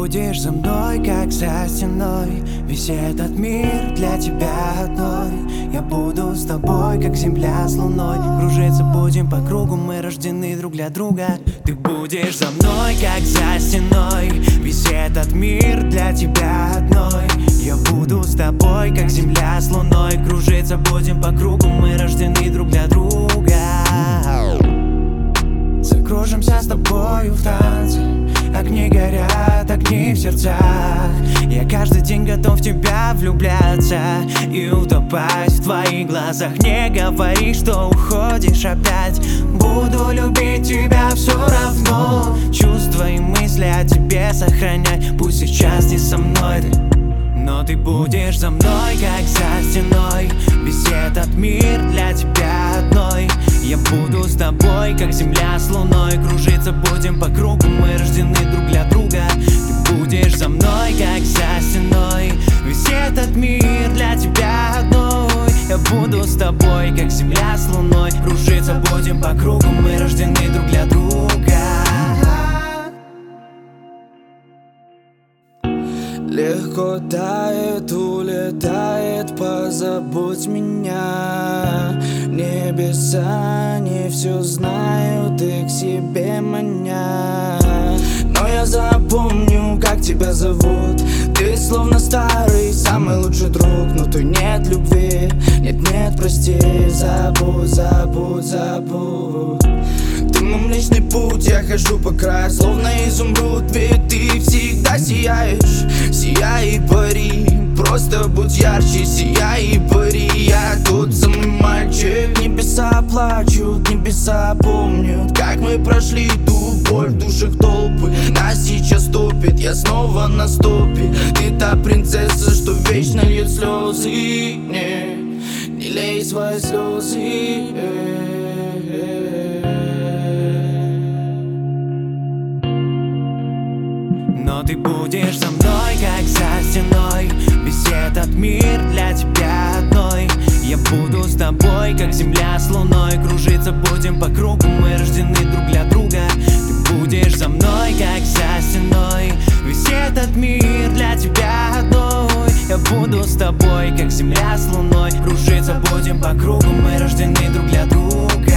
будешь за мной, как за стеной. Весь этот мир для тебя одной. Я буду с тобой, как земля с луной. Кружиться будем по кругу, мы рождены друг для друга. Ты будешь за мной, как за стеной. Весь этот мир для тебя одной. Я буду с тобой, как земля с луной. Кружиться будем по кругу, мы рождены друг для друга. Закружимся с тобою в танце. Огни горят, огни в сердцах. Я каждый день готов в тебя влюбляться и утопать в твоих глазах. Не говори, что уходишь опять. Буду любить тебя все равно. Чувства и мысли о тебе сохранять. Пусть сейчас не со мной ты, но ты будешь за мной, как за стеной. Весь этот мир для тебя одной. Я буду с тобой, как земля с луной. Кружиться будем по кругу, мы рождены друг для друга. Ты будешь за мной, как за стеной. Весь этот мир для тебя одной. Я буду с тобой, как земля с луной. Кружиться будем по кругу, мы рождены друг для друга. Легко тает, улетает, позабудь меня. Небеса не все знают и к себе манят. Но я запомню, как тебя зовут. Ты словно старый, самый лучший друг. Но тут нет любви, нет, прости. Забудь, забудь, забудь. Ты мой млечный путь, я хожу по краю, словно изумруд. Ведь ты всегда сияешь, сияй и пари. Просто будь ярче, сияй и пари. Я тут самый мальчик, небеса плачут, небеса помнят, как мы прошли ту боль в душах толпы. Нас сейчас топит, я снова на стопе. Ты та принцесса, что вечно льет слезы. Не лей свои слезы. Но ты будешь за мной, как за стеной. Весь этот мир для тебя одной. Я буду с тобой, как земля с луной. Кружиться будем по кругу, мы рождены друг для друга. Ты будешь за мной, как за стеной. Весь этот мир для тебя одной. Я буду с тобой, как земля с луной. Кружиться будем по кругу, мы рождены друг для друга.